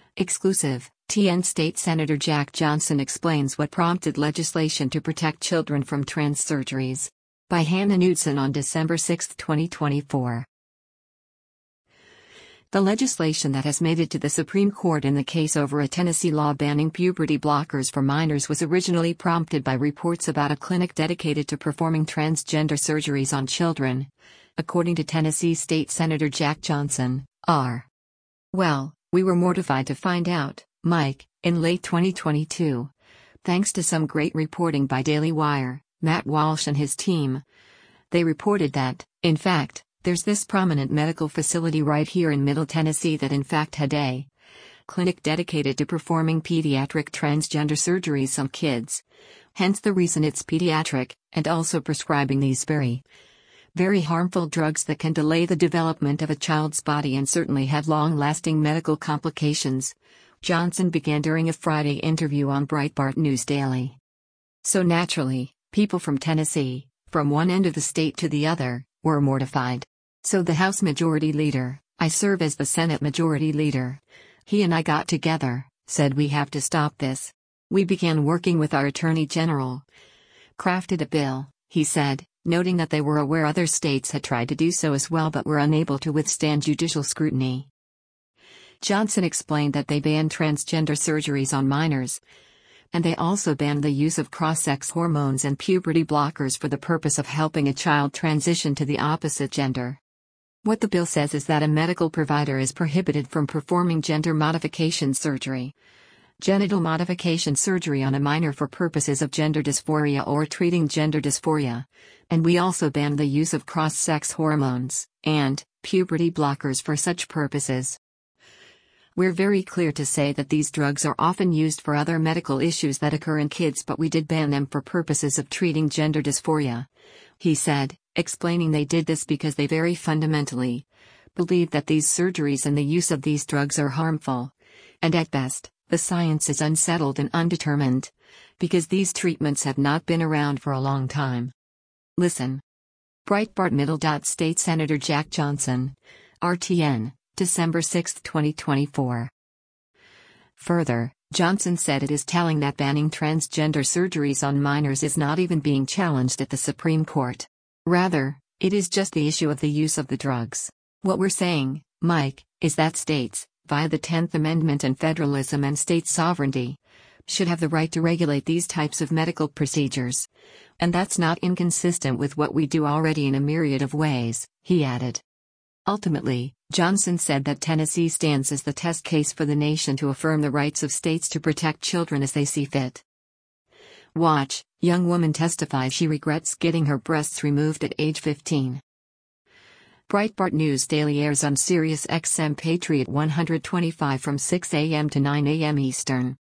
Exclusive, TN State Senator Jack Johnson explains what prompted legislation to protect children from trans surgeries. By Hannah Knudsen on December 6, 2024. The legislation that has made it to the Supreme Court in the case over a Tennessee law banning puberty blockers for minors was originally prompted by reports about a clinic dedicated to performing transgender surgeries on children. According to Tennessee State Senator Jack Johnson, R. Well, we were mortified to find out, Mike, in late 2022. Thanks to some great reporting by Daily Wire, Matt Walsh and his team. They reported that, in fact, there's this prominent medical facility right here in Middle Tennessee that in fact had a clinic dedicated to performing pediatric transgender surgeries on kids. Hence the reason it's pediatric, and also prescribing these very harmful drugs that can delay the development of a child's body and certainly have long-lasting medical complications, Johnson began during a Friday interview on Breitbart News Daily. So naturally, people from Tennessee, from one end of the state to the other, were mortified. So the House Majority Leader, I serve as the Senate Majority Leader, he and I got together, said we have to stop this. We began working with our Attorney General. Crafted a bill, he said, noting that they were aware other states had tried to do so as well but were unable to withstand judicial scrutiny. Johnson explained that they banned transgender surgeries on minors, and they also banned the use of cross-sex hormones and puberty blockers for the purpose of helping a child transition to the opposite gender. What the bill says is that a medical provider is prohibited from performing gender modification surgery, genital modification surgery on a minor for purposes of gender dysphoria or treating gender dysphoria, and we also banned the use of cross-sex hormones and puberty blockers for such purposes. We're very clear to say that these drugs are often used for other medical issues that occur in kids, but we did ban them for purposes of treating gender dysphoria, he said, explaining they did this because they very fundamentally believe that these surgeries and the use of these drugs are harmful. And at best, the science is unsettled and undetermined, because these treatments have not been around for a long time. Listen. Breitbart Middle. State Senator Jack Johnson, RTN, December 6, 2024. Further, Johnson said it is telling that banning transgender surgeries on minors is not even being challenged at the Supreme Court. Rather, it is just the issue of the use of the drugs. What we're saying, Mike, is that states, via the 10th Amendment and federalism and state sovereignty, should have the right to regulate these types of medical procedures. And that's not inconsistent with what we do already in a myriad of ways, he added. Ultimately, Johnson said that Tennessee stands as the test case for the nation to affirm the rights of states to protect children as they see fit. Watch, young woman testifies she regrets getting her breasts removed at age 15. Breitbart News Daily airs on Sirius XM Patriot 125 from 6 a.m. to 9 a.m. Eastern.